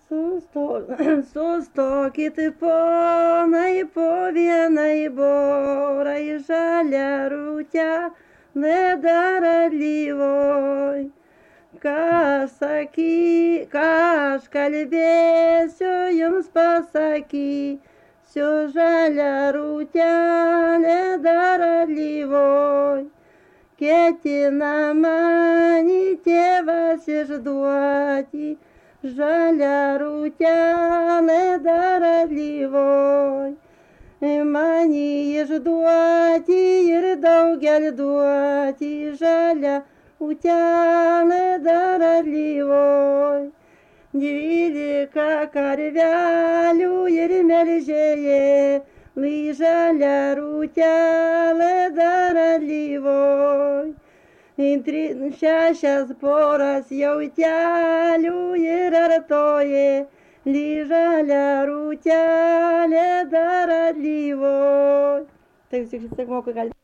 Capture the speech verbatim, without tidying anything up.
Susto, sustokit ponai po vienai borai žalia rūtelė dar alyvoj. Ką aš saky, ką aš kalbėsiu jums pasakysiu, žalia rūtelė dar alyvoj. Ketina mani tėvas išduoti, žalia rūtelė dar alyvoj. Mani išduoti ir daugel duoti, žalia rūtelė dar alyvoj. Dvylika karvelių ir melžėje, žalia rūtelė dar alyvoj. Šešias poras jautelių ir artoje, žalia rūtelė dar alyvoj. Tai visi, kiek moku gali.